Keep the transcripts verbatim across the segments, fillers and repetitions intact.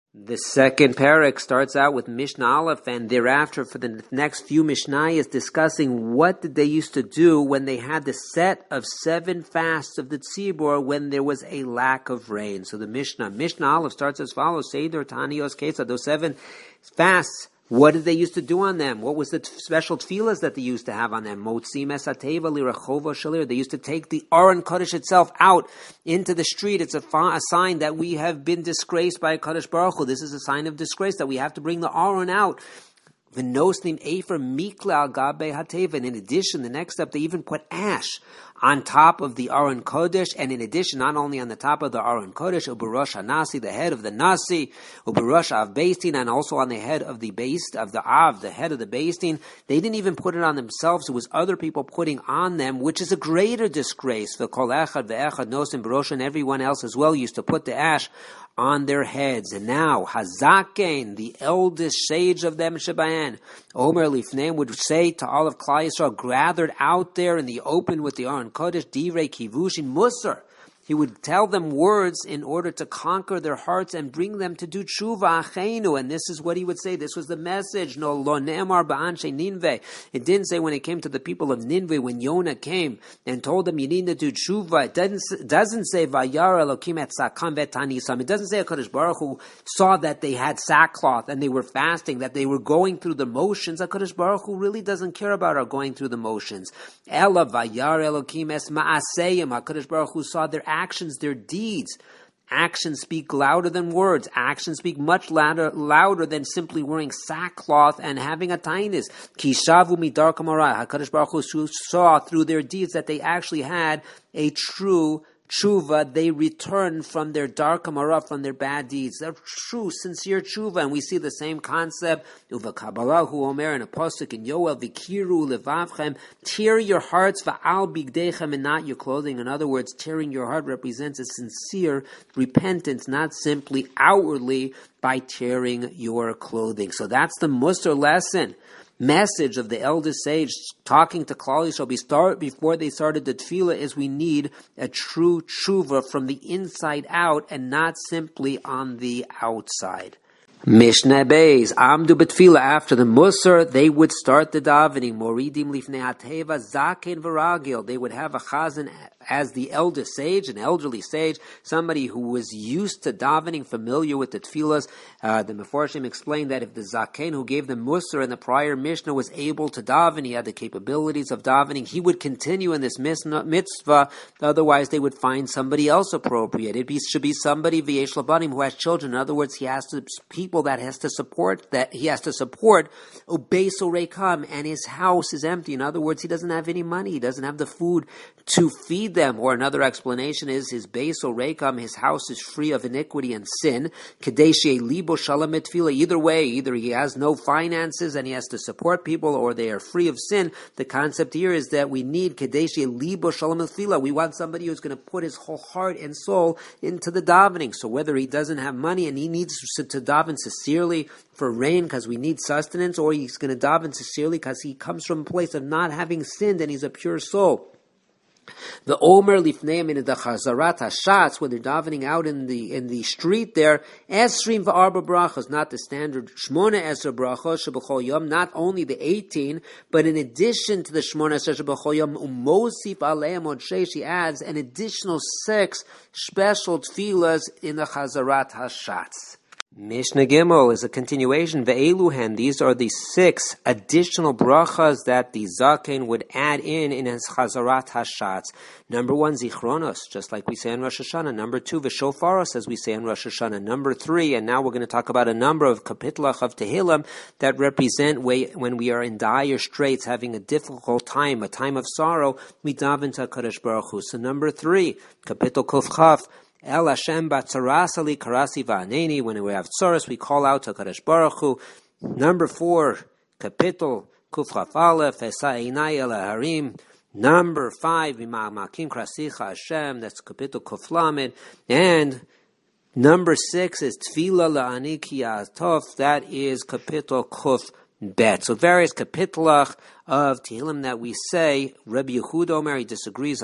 The second parak starts out with Mishnah Aleph, and thereafter for the next few Mishnayos discussing what did they used to do when they had the set of seven fasts of the Tzibor when there was a lack of rain. So the Mishnah, Mishnah Aleph starts as follows: Seder Tanios Ketza, those seven fasts. What did they used to do on them? What was the t- special tefillas that they used to have on them? Motzi mesateva lirachova shalir. They used to take the Aron Kodesh itself out into the street. It's a, fa- a sign that we have been disgraced by Kodesh Baruch Hu. This is a sign of disgrace that we have to bring the Aron out. V'nosnim efer mikla al gabe hateva. And in addition, the next step, they even put ash on top of the Aron Kodesh, and in addition, not only on the top of the Aron Kodesh, uberosh hanasi, the head of the nasi, uberosh av beistin, and also on the head of the beist of the av, the head of the beistin. They didn't even put it on themselves; it was other people putting on them, which is a greater disgrace. The kol echad ve'echad nosim berosh, and everyone else as well used to put the ash on their heads. And now, Hazaken, the eldest sage of them, Shebayan, Omer Lifneim, would say to all of Klal Yisrael, gathered out there in the open with the Aron Kodesh, Divrei Kivushin Musar. He would tell them words in order to conquer their hearts and bring them to do tshuva achenu. And this is what he would say. This was the message. No lo ne'emar ba'anshe Ninveh. It didn't say when it came to the people of Ninveh, when Yonah came and told them you need to do tshuva. It doesn't, doesn't say vayar elokim et sakam v'tanisam. It doesn't say HaKadosh Baruch Hu saw that they had sackcloth and they were fasting, that they were going through the motions. HaKadosh Baruch Hu really doesn't care about our going through the motions. Ela vayar elokim es ma'aseyim. HaKadosh Baruch Hu saw their actions, their deeds. Actions speak louder than words. Actions speak much louder, louder than simply wearing sackcloth and having a tinus. Kishavu midar kamara. HaKadosh Baruch Hu saw through their deeds that they actually had a true tshuva. They returned from their dark amara, from their bad deeds. They're true, sincere tshuva. And we see the same concept. Uva Kabbalah hu omer in a pasuk in Yoel, Vikiru levavchem, tear your hearts, va'al bigdechem, and not your clothing. In other words, tearing your heart represents a sincere repentance, not simply outwardly by tearing your clothing. So that's the Musar lesson. Message of the eldest sage talking to Klal Yisrael before they started the tefillah is we need a true tshuva from the inside out and not simply on the outside. Mishnah Beis, Amdu B'Tefillah, after the Musar, they would start the davening. Moridim Lifnei Hateva, Zaken V'Ragil. They would have a chazan as the eldest sage, an elderly sage, somebody who was used to davening, familiar with the tefillahs. Uh, the Meforshim explained that if the Zaken who gave the Musar in the prior Mishnah was able to daven, he had the capabilities of davening, he would continue in this mitzvah. Otherwise, they would find somebody else appropriate. It be, should be somebody v'yesh labanim who has children. In other words, he has to people that has to support that he has to support Ubeis Rekam, and his house is empty. In other words, he doesn't have any money. He doesn't have the food to feed them. Or another explanation is his Beis Rekam, his house is free of iniquity and sin. Kadeshe Libo Shalom Tefillah. Either way, either he has no finances and he has to support people, or they are free of sin. The concept here is that we need Kadeshe Libo Shalom Tefillah. We want somebody who's going to put his whole heart and soul into the davening. So whether he doesn't have money and he needs to, to daven sincerely for rain because we need sustenance, or he's going to daven sincerely because he comes from a place of not having sinned and he's a pure soul. The Omer Lifneim in the Chazarat Hashatz, when they're davening out in the in the street there, Esrim v'arba brachos, not the standard Shmona Esr brachos shebechol yom, not only the eighteen, but in addition to the Shmona Esr shebechol yom, umosif aleim od sheish, he adds an additional six special tefillas in the Chazarat Hashatz. Mishnah Gimel is a continuation. Ve'eluhen, these are the six additional brachas that the Zaken would add in in his Chazarat Hashatz. Number one, Zichronos, just like we say in Rosh Hashanah. Number two, V'shofaros, as we say in Rosh Hashanah. Number three, and now we're going to talk about a number of kapitlach of Tehillim that represent when we are in dire straits, having a difficult time, a time of sorrow, we daven to HaKadosh Baruch Hu. So number three, kapitel Kuf Chaf, El Hashem Batzarasali Karasi Va'aneni. When we have tzaras, we call out to Kadosh Baruch Hu. Number four, Kapitel Kuf Chaf Aleph, Esa Einai El Harim. Number five, V'ma'amakim Krasicha Hashem. That's Kapitel Kuf Lamed. And number six is Tfila La'ani Ki Ya'atov. That is Kapitel Kuf Bet. So various kapitlach of Tehillim that we say. Rabbi Yehuda Omer, he disagrees on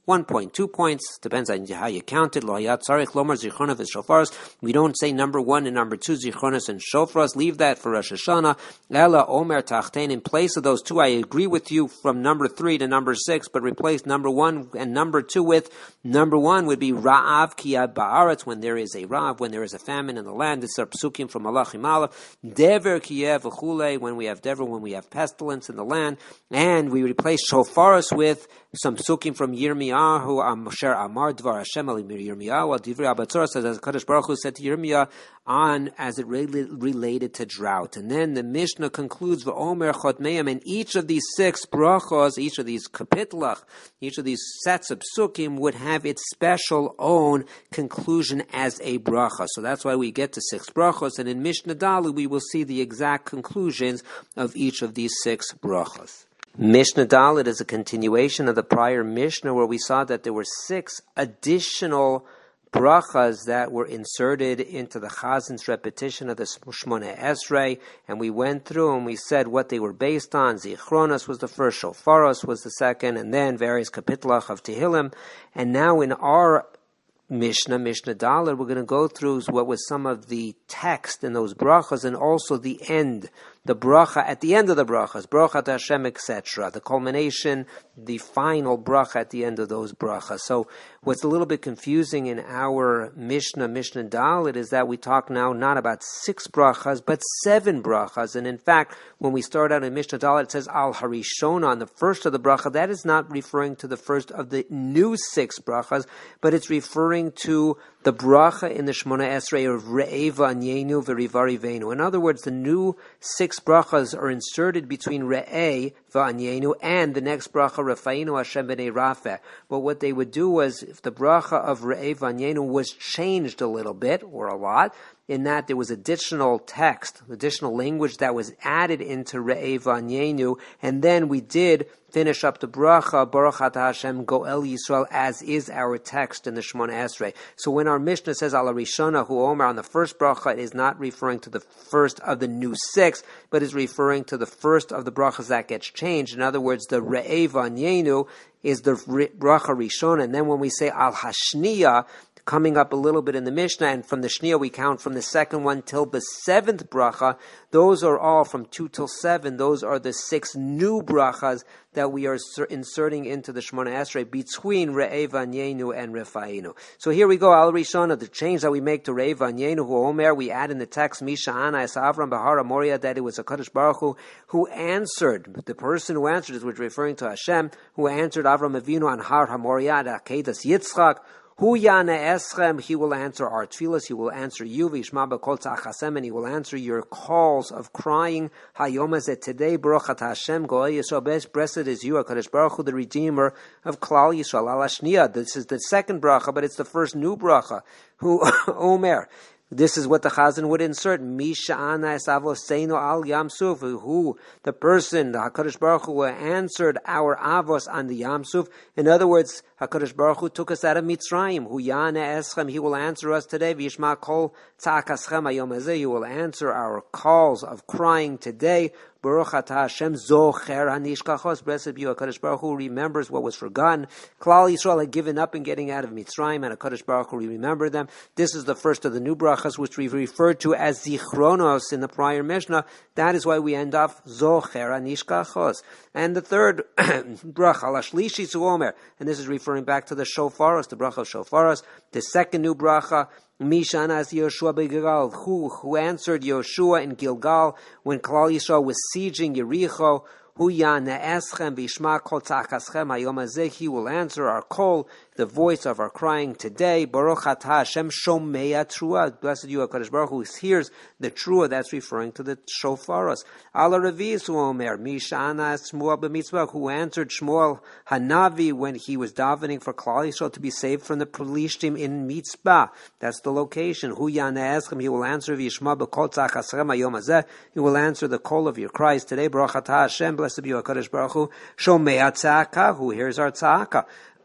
One point, two points, depends on how you count it. Lo hayat tzarich lomar zichronos v'shofaros. We don't say number one and number two, zichronos and shofaros. Leave that for Rosh Hashanah. Ela omer tachten. In place of those two, I agree with you from number three to number six, but replace number one and number two with number one would be ra'av kiyad ba'aretz, when there is a rav, when there is a famine in the land. This is our psukim from Malachim Aleph. Dever kiyeh v'chulei, when we have dever, when we have pestilence in the land. And we replace shofaros with some psukim from Yirmiyahu, Mosher Amar Dvar Hashem Ali Yirmiyahu, Divrei Abatzor says, as Kadosh Baruch Hu said to Yirmiyah, on as it related to drought. And then the Mishnah concludes, V'omer Chotmeim, and each of these six brachos, each of these kapitlach, each of these sets of psukim would have its special own conclusion as a bracha. So that's why we get to six brachos, and in Mishnah Dalu we will see the exact conclusions of each of these six brachos. Mishnah Dalet is a continuation of the prior Mishnah where we saw that there were six additional brachas that were inserted into the Chazin's repetition of the Shmoneh Esrei, and we went through and we said what they were based on. Zichronos was the first, Shofaros was the second, and then various kapitlach of Tehillim. And now in our Mishnah, Mishnah Dalet, we're going to go through what was some of the text in those brachas and also the end, the bracha at the end of the brachas, bracha to Hashem, et cetera. The culmination, the final bracha at the end of those brachas. So what's a little bit confusing in our Mishnah, Mishnah Dalet, is that we talk now not about six brachas, but seven brachas. And in fact, when we start out in Mishnah Dalet, it says Al Harishon on the first of the bracha. That is not referring to the first of the new six brachas, but it's referring to the bracha in the Shmoneh Esrei of Re'eva Anyenu V'Rivari Veinu. In other words, the new six brachas are inserted between Re'e V'Anyenu and the next bracha Rafainu Hashem B'nei Rafeh. But what they would do was, if the bracha of Re'e V'Anyenu was changed a little bit, or a lot, in that there was additional text, additional language that was added into Re'e V'Anyenu, and then we did finish up the bracha, Baruch Atah Hashem Goel Yisrael, as is our text in the Shmoneh Esrei. So when our Mishnah says Ala Rishona Hu Omer on the first bracha, it is not referring to the first of the new six, but is referring to the first of the brachas that gets changed. In other words, the Re'e V'Anyenu is the bracha Rishona, and then when we say Al Hashniya, coming up a little bit in the Mishnah, and from the Shniya we count from the second one till the seventh bracha. Those are all from two till seven. Those are the six new brachas that we are inserting into the Shmoneh Esrei between Re'e V'Anyenu and Refainu. So here we go, Al Rishona, the change that we make to Re'e V'Anyenu Hu Omer, we add in the text, Misha Ana Es Avram Bahara Moria, that it was a Kadosh Baruch Hu who answered, the person who answered is which referring to Hashem, who answered Avram Avinu on Har HaMoriah at Akedas Yitzchak. Hu Yana Eschem, he will answer our tefillas, he will answer you, Vishma B'Kol Tzachasem, and he will answer your calls of crying. Hayom Hazeh, today, Baruch Atah Hashem, Goel Yisrael, blessed is you, HaKadosh Baruch Hu, the Redeemer of Klal Yisrael. Al Hashniya, this is the second bracha, but it's the first new bracha. Hu Omer. This is what the Chazan would insert. Misha Ana Es Avoseinu Al Yam Suf, who the person, the HaKadosh Baruch Hu, answered our avos on the Yam Suf. In other words, HaKadosh Baruch Hu took us out of Mitzrayim. Hu Yana Eschem, he will answer us today. V'yishma Kol Tzakaschem Hayom Hazeh, he will answer our calls of crying today. Baruch Atah Hashem Zocher Hanishkachos, blessed be you, HaKadosh Baruch Hu remembers what was forgotten. Klal Yisrael had given up in getting out of Mitzrayim, and HaKadosh Baruch Hu remembered them. This is the first of the new brachas, which we've referred to as Zichronos in the prior Mishnah. That is why we end off Zocher Hanishkachos. And the third bracha, Lashlishi Zuomer, and this is referring back to the Shofaros, the bracha of Shofaros. The second new bracha, Mishan as Yoshua beGilgal, who who answered Yoshua in Gilgal when Klal Yisrael was sieging Yericho. Hu Yana Eschem Vishma Kol Tzakaschem Hayom Hazeh, he will answer our call, the voice of our crying today. Baruch Atah Hashem Shomea Trua, blessed you, HaKadosh Baruch Hu hears the Trua. That's referring to the Shofaros. Ala Reviz Omer Mishana Shmuel b'Mitzvah, who answered Shmuel Hanavi when he was davening for Klal Yisrael to be saved from the Pelishtim in Mitzvah. That's the location. Hu Yana Eschem, he will answer Vishma B'Kol Tzakaschem Hayom Hazeh, he will answer the call of your cries today. Baruch Atah Hashem, blessed be you, HaKadosh Baruch Hu Shomea Tzaka, who hears our tzaka.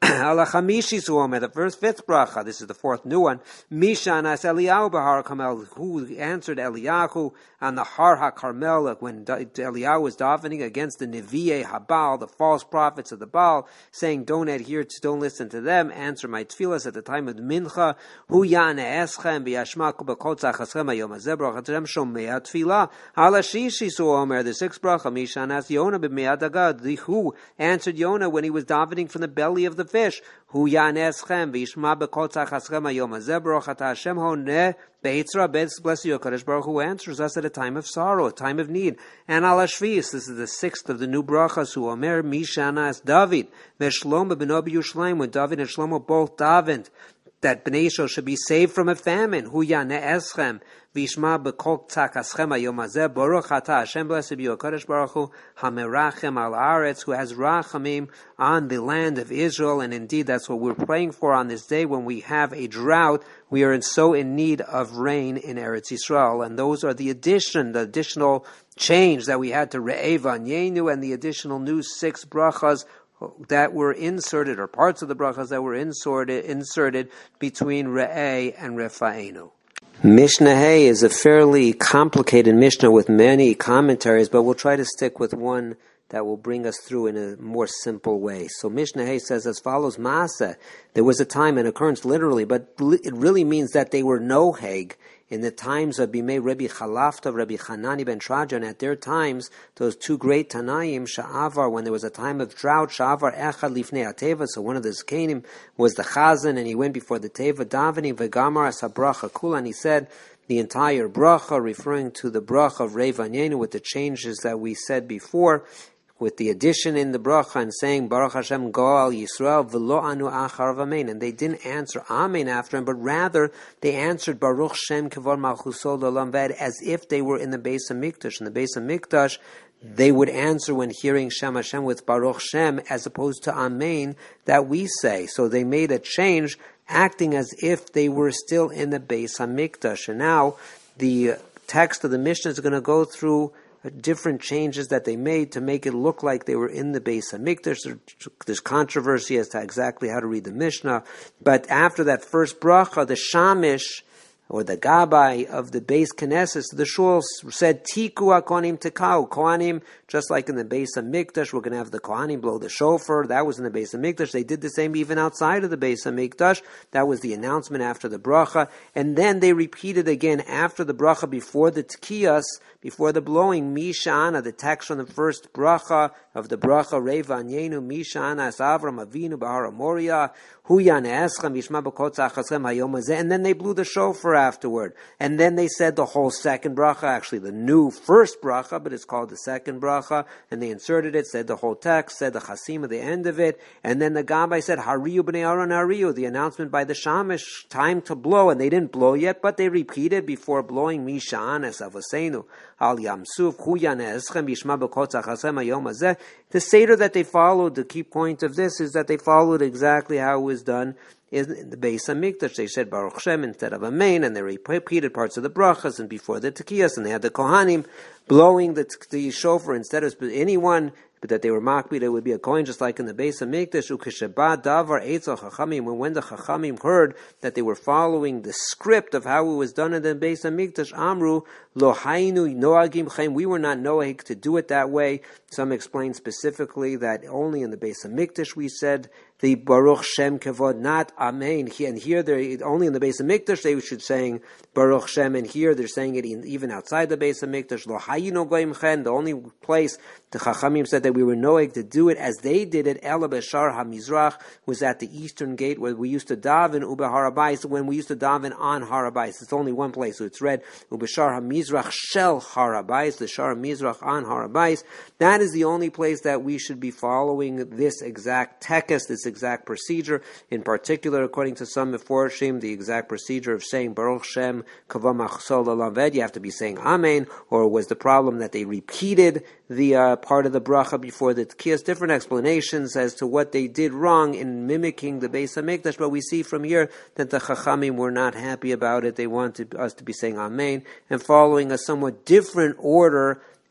Ala chamishi suomer, the first fifth bracha. This is the fourth new one. Mishanas Eliyahu b'Har Carmel, who answered Eliyahu on the Har HaKarmel when Eliyahu was davening against the Nevi'ei Habal, the false prophets of the Baal, saying, "Don't adhere to, don't listen to them. Answer my tefillas at the time of the Mincha. Hu yana eschem b'yashmaku b'kol tzachaschem hayom hazeh bracha Hashem shomea tefillah. Ala shishi suomer, the sixth bracha. Mishanas Yonah b'me'ad agad, the who answered Yonah when he was davening from the belly of the fish. Hu yaneschem v'yishma b'kol tzachaschem hayom hazeh bracha Hashem honeh beitzra bez. Bless you, HaKadosh Baruch Hu answers us at a time of sorrow, a time of need. And ala shvius, this is the sixth of the new brachas. Hu omer mishanas David v'Shlomo b'no b'Yushalayim, when David and Shlomo both davened that Bnei Yisrael should be saved from a famine. Hu yaneschem v'yishma b'kol tzachaschem hayom hazeh baruch atah Hashem. Blessed be you, HaKadosh Baruch Hu hamerachem al haaretz, who has rachamim on the land of Israel. And indeed, that's what we're praying for on this day when we have a drought. We are in, so in need of rain in Eretz Yisrael. And those are the addition, the additional change that we had to Re'eh V'Anyenu, and the additional new six brachas that were inserted, or parts of the brachas that were inserted, inserted between Re'eh and Refa'enu. Mishnah Hay is a fairly complicated Mishnah with many commentaries, but we'll try to stick with one that will bring us through in a more simple way. So Mishnah Hay says as follows: Maaseh, there was a time, an occurrence literally, but it really means that they were noheg in the times of Bimei Rebbe Chalafta, Rebbe Hanani ben Trajan. At their times, those two great Tanaim, Sha'avar, when there was a time of drought, Sha'avar Echad Lifnei HaTeva, so one of the Zkanim was the Chazan, and he went before the Teva, Davening Vegamar As HaBracha Kula, and he said the entire bracha, referring to the bracha of Re'eh V'Anyenu with the changes that we said before, with the addition in the bracha and saying Baruch Hashem Goal Yisrael v'lo anu acharav amen, and they didn't answer amen after him, but rather they answered Baruch Shem Kevod Malchuso L'Olam V'ed, as if they were in the Beis HaMikdash. In the Beis HaMikdash, they would answer when hearing Shem Hashem with Baruch Shem, as opposed to amen that we say. So they made a change, acting as if they were still in the Beis HaMikdash. And now the text of the Mishnah is going to go through different changes that they made to make it look like they were in the Beis HaMikdash. There's controversy as to exactly how to read the Mishnah, but after that first bracha, the Shamish, or the Gabbai of the Beis Knesset, the Shul said, Tiku HaKohanim Tikau, Kohanim, just like in the Beis HaMikdash, we're going to have the Kohanim blow the shofar. That was in the Beis HaMikdash. They did the same even outside of the Beis HaMikdash. That was the announcement after the bracha. And then they repeated again after the bracha, before the Tkiyas, before the blowing, Mishana, the text from the first bracha of the bracha, Re'eh V'Anyenu, Mishana as Avram Avinu B'Har Moria, Hu Yaneschem Yishma B'kol Tzachaschem Hayom Hazeh, and then they blew the shofar afterward. And then they said the whole second bracha, actually the new first bracha, but it's called the second bracha, and they inserted it, said the whole text, said the chasim at the end of it, and then the Gabbai said, Hariyu B'nei Aaron Hariyu, the announcement by the Shamish, time to blow, and they didn't blow yet, but they repeated before blowing, Mishana as Avosenu, Al Yamsuf, Hu Yaneschem Yishma B'kol Tzachaschem Hayom Hazeh. The Seder that they followed, the key point of this is that they followed exactly how it was done in the Beis HaMikdash. They said Baruch Shem instead of Amen, and they repeated parts of the brachas, and before the Tekiyas, and they had the Kohanim blowing the, the shofar instead of anyone, but that they were makbid, it would be a coin, just like in the Beis HaMikdash. Ukesheba davar eitzal chachamim, when when the chachamim heard that they were following the script of how it was done in the Beis HaMikdash, amru lo haynu noagim chaim, we were not noahig to do it that way. Some explain specifically that only in the Beis HaMikdash we said the Baruch Shem Kevod, not Amen. And here, they're only in the Beis HaMikdash they should saying Baruch Shem, and here they're saying it in, even outside the Beis HaMikdash. Lo hayinu goyim chen, the only place the Chachamim said that we were noeg to do it as they did it, Ela B'Shar HaMizrach, was at the eastern gate where we used to daven Ube Harabais, when we used to daven on Harabais. It's only one place, so it's read Ubeshar HaMizrach Shel Harabais, the Shar HaMizrach on Harabais. That is the only place that we should be following this exact tekes, this exact procedure. In particular, according to some Meforshim, the exact procedure of saying Baruch Shem Kavod Malchuso L'Olam V'ed, you have to be saying Amen, or was the problem that they repeated the uh, part of the bracha before the Tkiyas? Different explanations as to what they did wrong in mimicking the Beis HaMikdash, but we see from here that the Chachamim were not happy about it. They wanted us to be saying Amen and following a somewhat different order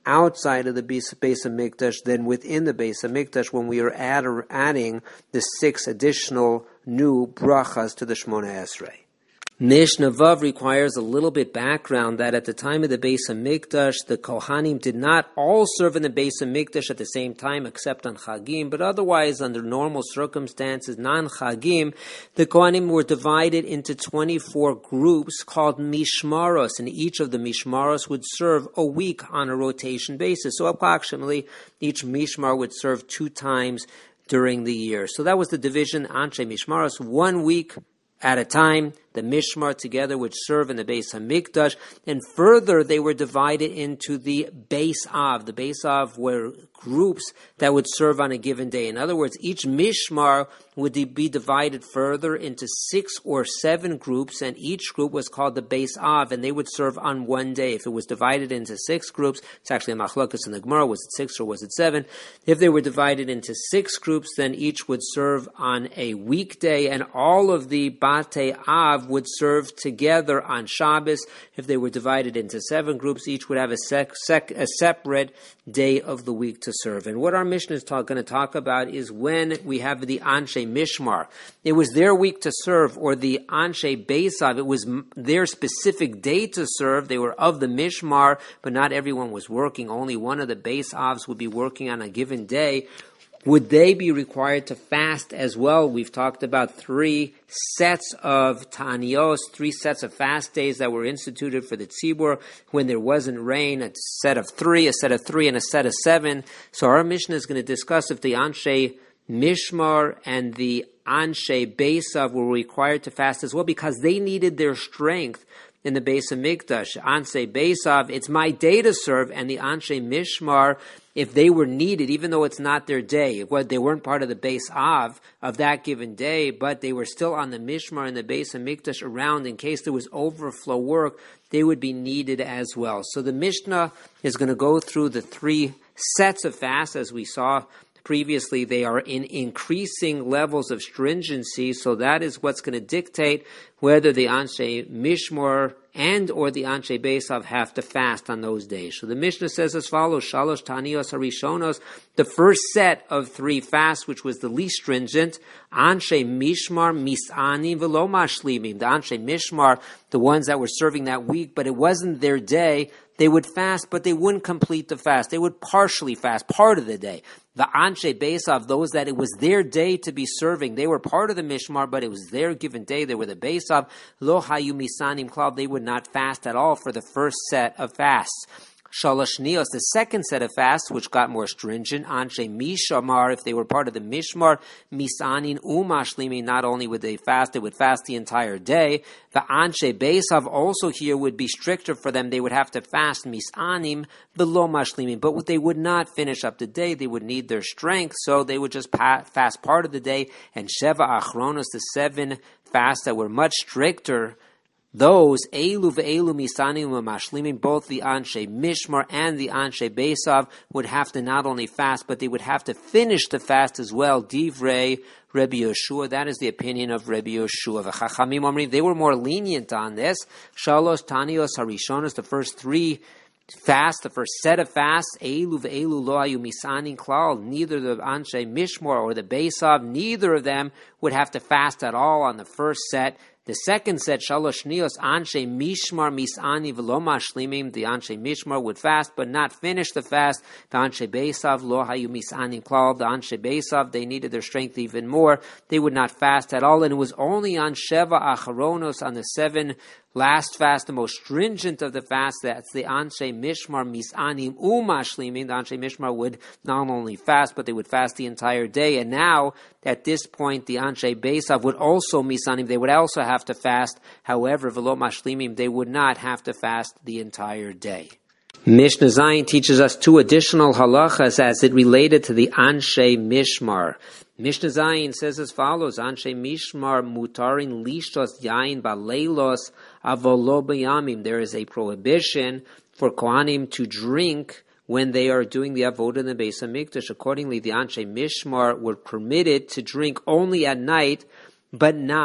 outside of the Beis HaMikdash than within the Beis HaMikdash when we are add, adding the six additional new brachas to the Shmona Esrei. Mishnah Vav requires a little bit background that at the time of the Beis HaMikdash, the Kohanim did not all serve in the Beis HaMikdash at the same time except on Chagim, but otherwise under normal circumstances, non-Chagim, the Kohanim were divided into twenty-four groups called Mishmaros, and each of the Mishmaros would serve a week on a rotation basis. So approximately each Mishmar would serve two times during the year. So that was the division, Anshe Mishmaros, one week at a time. The Mishmar together would serve in the Beis HaMikdash, and further they were divided into the Beis Av. The Beis Av were groups that would serve on a given day. In other words, each Mishmar would be divided further into six or seven groups, and each group was called the Beis Av, and they would serve on one day. If it was divided into six groups, it's actually a machlokas in the Gemara, was it six or was it seven? If they were divided into six groups, then each would serve on a weekday, and all of the Batei Av would serve together on Shabbos. If they were divided into seven groups, each would have a, sec, sec, a separate day of the week to serve. And what our Mishnah is talk, going to talk about is when we have the Anshe Mishmar. It was their week to serve, or the Anshe Beis Av. It was their specific day to serve. They were of the Mishmar, but not everyone was working. Only one of the Beis Avs would be working on a given day. Would they be required to fast as well? We've talked about three sets of Ta'anios, three sets of fast days that were instituted for the Tzibur when there wasn't rain, a set of three, a set of three, and a set of seven. So our Mishnah is going to discuss if the Anshe Mishmar and the Anshe Beis Av were required to fast as well, because they needed their strength in the Beis HaMikdash. Anshe Beis Av, it's my day to serve, and the Anshe Mishmar, if they were needed, even though it's not their day, they weren't part of the Beis Av of that given day, but they were still on the Mishmar and the Beis HaMikdash around in case there was overflow work, they would be needed as well. So the Mishnah is going to go through the three sets of fasts, as we saw previously. They are in increasing levels of stringency, so that is what's going to dictate whether the Anshe Mishmar and or the Anshe Beis Av have to fast on those days. So the Mishnah says as follows: Shalosh Ta'anios Harishonos, the first set of three fasts, which was the least stringent, Anshe Mishmar Misanim V'lo Mashlimim. The Anshe Mishmar, the ones that were serving that week, but it wasn't their day, they would fast, but they wouldn't complete the fast. They would partially fast, part of the day. The Anshe Beis Av, those that it was their day to be serving, they were part of the Mishmar, but it was their given day. They were the Beis Av. Lo hayu misanim klal, they would not fast at all for the first set of fasts. Shalosh Nios, the second set of fasts, which got more stringent, Anshe Mishamar, if they were part of the Mishmar, Misanin Umashlimin, not only would they fast, they would fast the entire day. The Anshe Beis Av also here would be stricter for them. They would have to fast Misanim below Mashlimin, but they would not finish up the day. They would need their strength, so they would just fast part of the day. And Sheva Achronos, the seven fasts that were much stricter, those, Eilu ve'elu misanim u'mashlimim, both the Anshe Mishmar and the Anshe Beis Av would have to not only fast, but they would have to finish the fast as well. Divrei Rebbe Yoshua, that is the opinion of Rebbe Yoshua. V'chachamim omrim, they were more lenient on this. Shalosh Ta'anios Harishonos, the first three fast, the first set of fasts, Eilu ve'elu lo hayu misanim klal, neither the Anshe Mishmar or the Beis Av, neither of them would have to fast at all on the first set. The second set, Shalosh Nios, Anshe Mishmar Misani V'lo Mashlimim, the Anshe Mishmar would fast but not finish the fast. The Anshe Beis Av, Lo Hayu Misani Klal, the Anshe Beis Av, they needed their strength even more. They would not fast at all, and it was only on Sheva Acharonos, on the seven last fast, the most stringent of the fasts, that's the Anshe Mishmar Misanim Umashlimim. The Anshe Mishmar would not only fast, but they would fast the entire day. And now, at this point, the Anshe Beis Av would also Misanim, they would also have to fast. However, V'lo Mashlimim, they would not have to fast the entire day. Mishnah Zayin teaches us two additional halachas as it related to the Anshe Mishmar. Mishnah Zayin says as follows: Anshe Mishmar mutarin lishtos yain baleilos avolo b'yamim. There is a prohibition for Kohanim to drink when they are doing the avodah in the Beis HaMikdash. Accordingly, the Anshe Mishmar were permitted to drink only at night, but not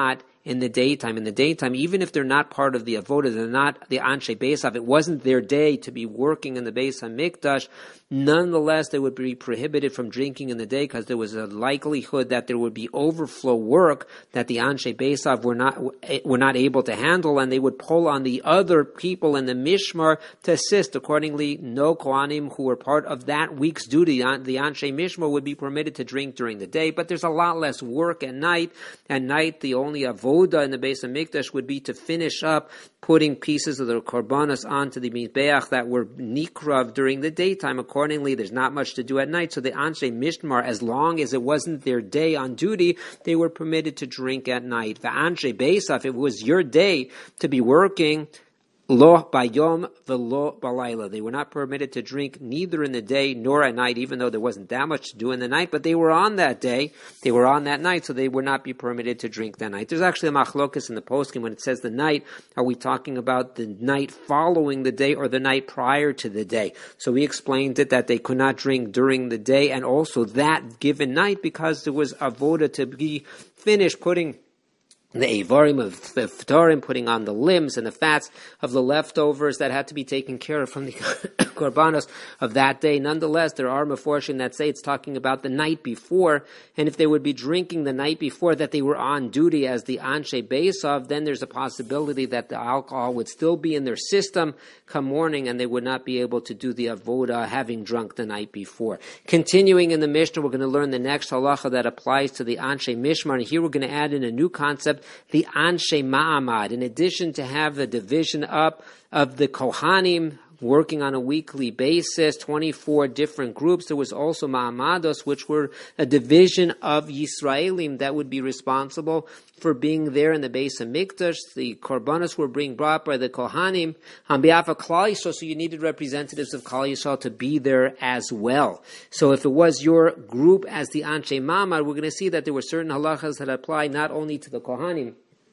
in the daytime. In the daytime, even if they're not part of the avoda, they're not the Anshe Beisav, it wasn't their day to be working in the Beis HaMikdash, nonetheless, they would be prohibited from drinking in the day because there was a likelihood that there would be overflow work that the Anshe Beisav were not were not able to handle, and they would pull on the other people in the Mishmar to assist. Accordingly, no Kohanim who were part of that week's duty, the Anshe Mishmar, would be permitted to drink during the day. But there's a lot less work at night. At night, the only avoda in the Beis HaMikdash would be to finish up putting pieces of the korbanos onto the mizbeach that were nikrav during the daytime. Accordingly, there's not much to do at night. So the Anshe Mishmar, as long as it wasn't their day on duty, they were permitted to drink at night. The Anshe Beisav, if it was your day to be working, lo bayom velo balayla, they were not permitted to drink neither in the day nor at night, even though there wasn't that much to do in the night, but they were on that day, they were on that night, so they would not be permitted to drink that night. There's actually a machlokas in the poskim when it says the night, are we talking about the night following the day or the night prior to the day? So we explained it that they could not drink during the day and also that given night because there was avoda to be finished putting the avarim of the ftarim, putting on the limbs and the fats of the leftovers that had to be taken care of from the korbanos of that day. Nonetheless, there are meforshim that say it's talking about the night before, and if they would be drinking the night before that they were on duty as the Anshe Beisav, then there's a possibility that the alcohol would still be in their system come morning and they would not be able to do the avoda having drunk the night before. Continuing in the Mishnah, we're going to learn the next halacha that applies to the Anshe Mishmar, and here we're going to add in a new concept, the Anshe Ma'amad. In addition to have the division up of the Kohanim working on a weekly basis, twenty-four different groups, there was also Ma'amados, which were a division of Yisraelim that would be responsible for being there in the Beis HaMikdash. The korbanos were being brought by the Kohanim on behalf of Klal Yisrael, so you needed representatives of Klal Yisrael to be there as well. So if it was your group as the Anshe Ma'amad, we're going to see that there were certain halachas that apply not only to the Kohanim,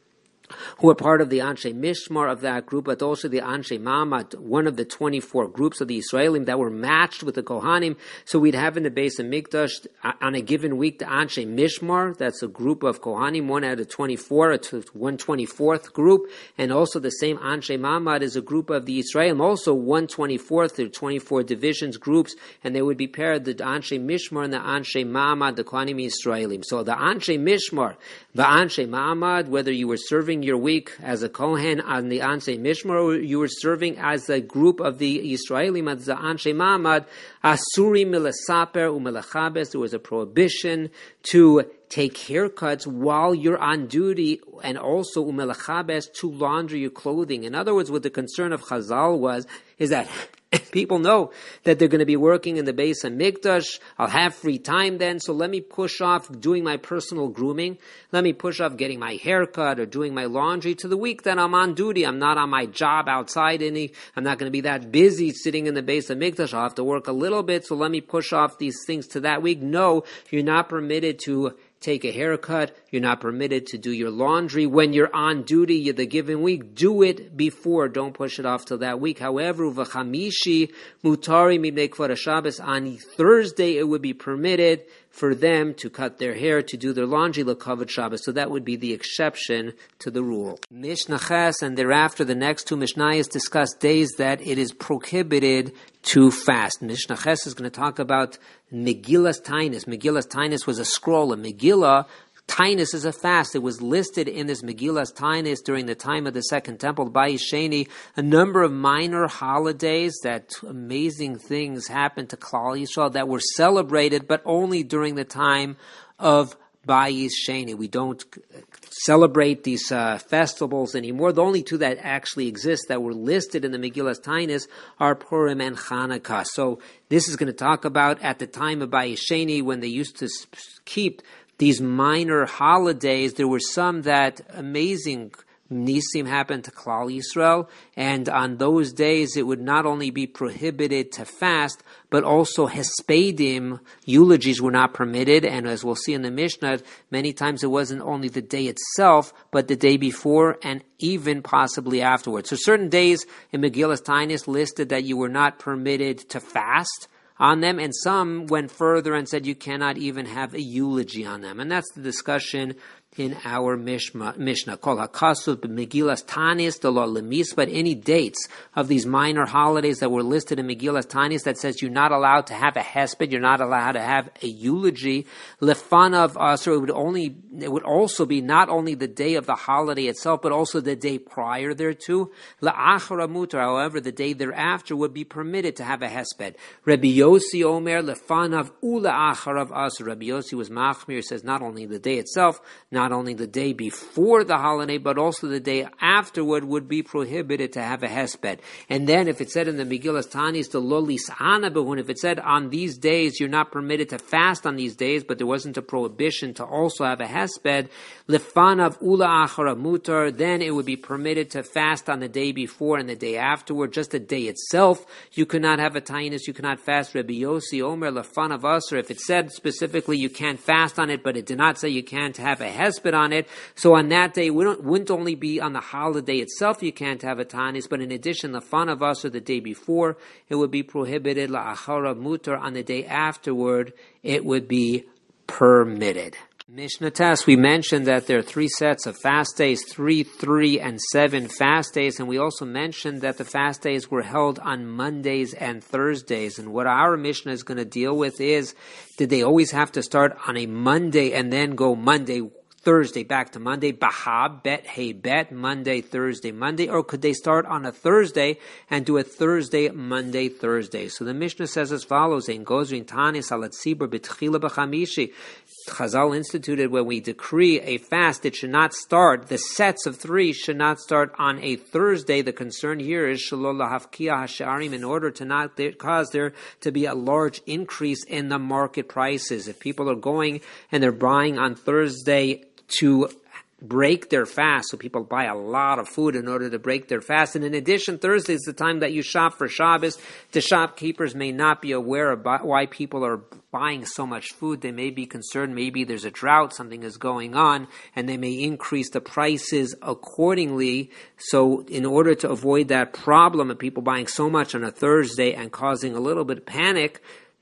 who are part of the Anshe Mishmar of that group, but also the Anshe Ma'amad, one of the twenty-four groups of the Israelim that were matched with the Kohanim. So we'd have in the Beis HaMikdash on a given week the Anshe Mishmar, that's a group of Kohanim, one out of twenty-four, a one twenty-fourth group, and also the same Anshe Ma'amad is a group of the Israelim, also one twenty-fourth, there are twenty-four divisions, groups, and they would be paired, the Anshe Mishmar and the Anshe Ma'amad, the Kohanim Israelim. So the Anshe Mishmar, the Anshe Ma'amad, whether you were serving your week as a Kohen on the Anshe Mishmar, or you were serving as a group of the Yisraelim as the Anshe Ma'amad, Asuri milasaper u'melachabes, there was a prohibition to take haircuts while you're on duty, and also u'melachabes, to launder your clothing. In other words, what the concern of Chazal was, is that people know that they're going to be working in the Beis HaMikdash. I'll have free time then, so let me push off doing my personal grooming. Let me push off getting my haircut or doing my laundry to the week that I'm on duty. I'm not on my job outside any. I'm not going to be that busy sitting in the Beis HaMikdash. I'll have to work a little bit, so let me push off these things to that week. No, you're not permitted to take a haircut. You're not permitted to do your laundry when you're on duty the given week. Do it before. Don't push it off till that week. However, v'chamishi mutari mibnei kvod Shabbos, on Thursday it would be permitted for them to cut their hair, to do their laundry l'kavod Shabbos. So that would be the exception to the rule. Mishnah Ches, and thereafter the next two Mishnayos discuss days that it is prohibited to fast. Mishnah Ches is going to talk about Megillas Tainus. Megillas Tainus was a scroll. A Megillah, Tainus is a fast. It was listed in this Megillas Tainus during the time of the Second Temple, Bayis Sheni, a number of minor holidays that amazing things happened to Klal Yisrael that were celebrated, but only during the time of Bayis Sheni. We don't celebrate these uh, festivals anymore. The only two that actually exist that were listed in the Megillas Tainus are Purim and Chanukah. So this is going to talk about at the time of Bayis Sheni, when they used to keep these minor holidays. There were some that amazing Nisim happened to Klal Yisrael, and on those days it would not only be prohibited to fast, but also hespedim, eulogies, were not permitted. And as we'll see in the Mishnah, many times it wasn't only the day itself, but the day before and even possibly afterwards. So certain days in Megillas Tainus listed that you were not permitted to fast on them, and some went further and said you cannot even have a eulogy on them. And that's the discussion in our Mishnah. Kol hakasuv b'Megillas Tanis delo lemis, but any dates of these minor holidays that were listed in Megillas Tanis that says you're not allowed to have a hesped, you're not allowed to have a eulogy, lefanav asur, it would only, it would also be not only the day of the holiday itself, but also the day prior thereto. La'achara mutar, however, the day thereafter would be permitted to have a hesped. Rabbi Yossi Omer lefanav ula'acharav asur. Rabbi Yossi was machmir, says not only the day itself, not only the day before the holiday, but also the day afterward would be prohibited to have a hesped. And then if it said in the Megillas Tanis, the lolis anabahun, if it said on these days you're not permitted to fast on these days, but there wasn't a prohibition to also have a hesped, lefanav ula achara mutar, then it would be permitted to fast on the day before and the day afterward. Just the day itself, you could not have a tainus, you cannot fast. Rabbi Yossi Omer lefanav asr, if it said specifically you can't fast on it, but it did not say you can't have a hesped on it, so on that day, we don't, wouldn't only be on the holiday itself you can't have a tanis, but in addition, the fun of us or the day before, it would be prohibited, la'achara mutar, on the day afterward, it would be permitted. Mishnah Test, we mentioned that there are three sets of fast days, three, three, and seven fast days, and we also mentioned that the fast days were held on Mondays and Thursdays, and what our Mishnah is going to deal with is, did they always have to start on a Monday and then go Monday, Thursday, back to Monday, Bahab, Bet, Hey, Bet, Monday, Thursday, Monday, or could they start on a Thursday and do a Thursday, Monday, Thursday? So the Mishnah says as follows, Ein Gozrin Tanis Alat Sibur B'Tchila B'Chamishi. Chazal instituted when we decree a fast, it should not start, the sets of three should not start on a Thursday. The concern here is Shalol Lahavkia HaSha'arim, in order to not cause there to be a large increase in the market prices. If people are going and they're buying on Thursday to break their fast, so people buy a lot of food in order to break their fast. And in addition, Thursday is the time that you shop for Shabbos. The shopkeepers may not be aware about why people are buying so much food. They may be concerned maybe there's a drought, something is going on, and they may increase the prices accordingly. So in order to avoid that problem of people buying so much on a Thursday and causing a little bit of panic,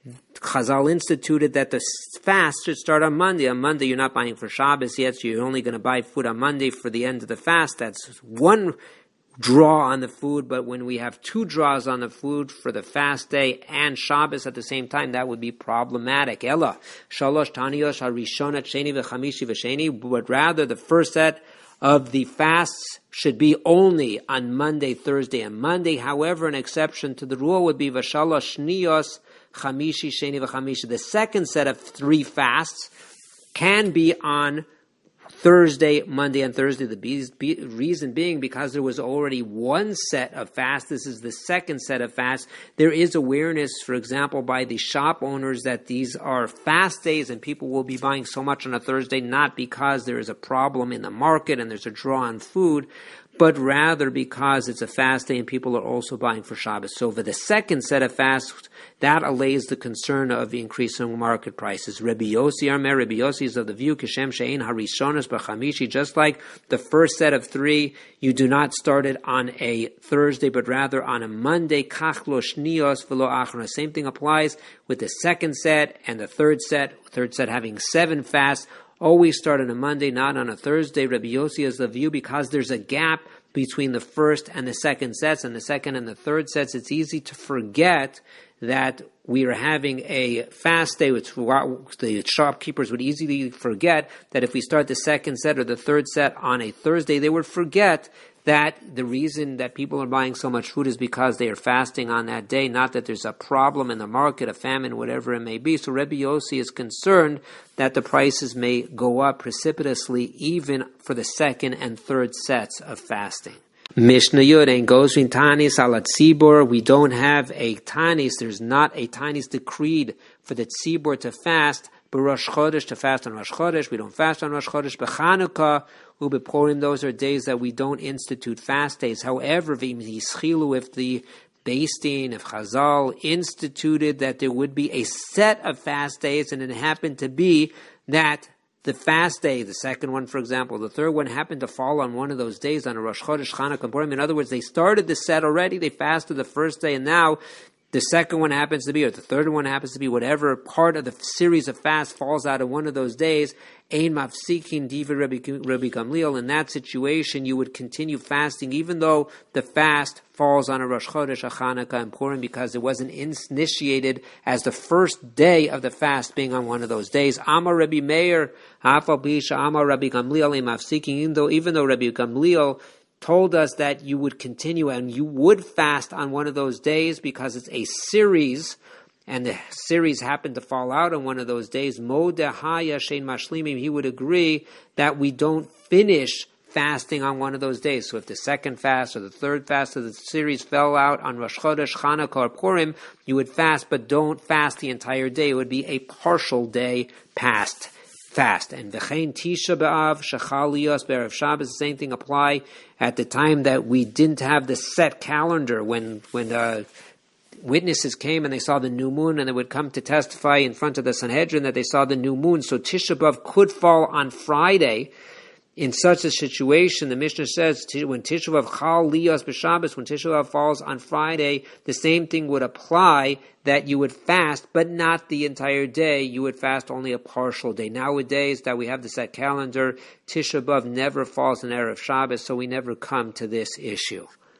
Chazal instituted that the fast should start on Monday. On Monday, you're not buying for Shabbos yet, so you're only going to buy food on Monday for the end of the fast. That's one draw on the food, but when we have two draws on the food for the fast day and Shabbos at the same time, that would be problematic. Ella, shalosh taniyos harishona sheni v'chamishi v'sheni, but rather the first set of the fasts should be only on Monday, Thursday, and Monday. However, an exception to the rule would be v'shalosh niyos Chamishi, Sheni, v'Chamishi. The second set of three fasts can be on Thursday, Monday, and Thursday. The be- be- reason being because there was already one set of fasts. This is the second set of fasts. There is awareness, for example, by the shop owners that these are fast days and people will be buying so much on a Thursday, not because there is a problem in the market and there's a draw on food, but rather because it's a fast day and people are also buying for Shabbos. So for the second set of fasts, that allays the concern of increasing market prices. Rabbi Yossi Armer, Rabbi Yossi is of the view, Kishem She'ein Harishonos B'Chamishi, just like the first set of three, you do not start it on a Thursday, but rather on a Monday, Kach lo Shnios V'lo Achron. Same thing applies with the second set and the third set, third set having seven fasts. Always start on a Monday, not on a Thursday. Rabbi Yossi is the view because there's a gap between the first and the second sets, and the second and the third sets. It's easy to forget that we are having a fast day, which the shopkeepers would easily forget that if we start the second set or the third set on a Thursday, they would forget that the reason that people are buying so much food is because they are fasting on that day, not that there's a problem in the market, a famine, whatever it may be. So Rebbe Yossi is concerned that the prices may go up precipitously even for the second and third sets of fasting. Mishnah Yud and Gozrin Tanis Alat Tzibur. We don't have a Tanis. There's not a Tanis decreed for the Tzibur to fast. Rosh Chodesh, to fast on Rosh Chodesh. We don't fast on Rosh Chodesh. B'Chanukah, U'B'Purim, those are days that we don't institute fast days. However, if the Beis Din, if Chazal instituted that there would be a set of fast days, and it happened to be that the fast day, the second one, for example, the third one happened to fall on one of those days on a Rosh Chodesh, Chanukah, Purim. In other words, they started the set already, they fasted the first day, and now the second one happens to be, or the third one happens to be, whatever part of the series of fasts falls out of one of those days, ein mafsikin diva Rabbi Gamliel. In that situation, you would continue fasting, even though the fast falls on a Rosh Chodesh, a Chanukah, and Purim, because it wasn't initiated as the first day of the fast being on one of those days. Amar Rabbi Meir, Hafal Bisha, Amar Rabbi Gamliel, ein mafsikin. Even though, even though Rabbi Gamliel told us that you would continue and you would fast on one of those days because it's a series, and the series happened to fall out on one of those days, Modehaya Shein Mashlimim, he would agree that we don't finish fasting on one of those days. So if the second fast or the third fast of the series fell out on Rosh Chodesh, Chanukah, or Purim, you would fast, but don't fast the entire day. It would be a partial day past fast. And v'chein Tisha B'Av shechal liyos b'erev Shabbos, the same thing apply at the time that we didn't have the set calendar, when when uh, witnesses came and they saw the new moon, and they would come to testify in front of the Sanhedrin that they saw the new moon. So Tisha B'Av could fall on Friday. In such a situation, the Mishnah says, when Tisha B'Av chal liyos b'Shabbos, when Tisha B'Av falls on Friday, the same thing would apply, that you would fast, but not the entire day. You would fast only a partial day. Nowadays, that we have the set calendar, Tisha B'Av never falls on Erev Shabbos, so we never come to this issue.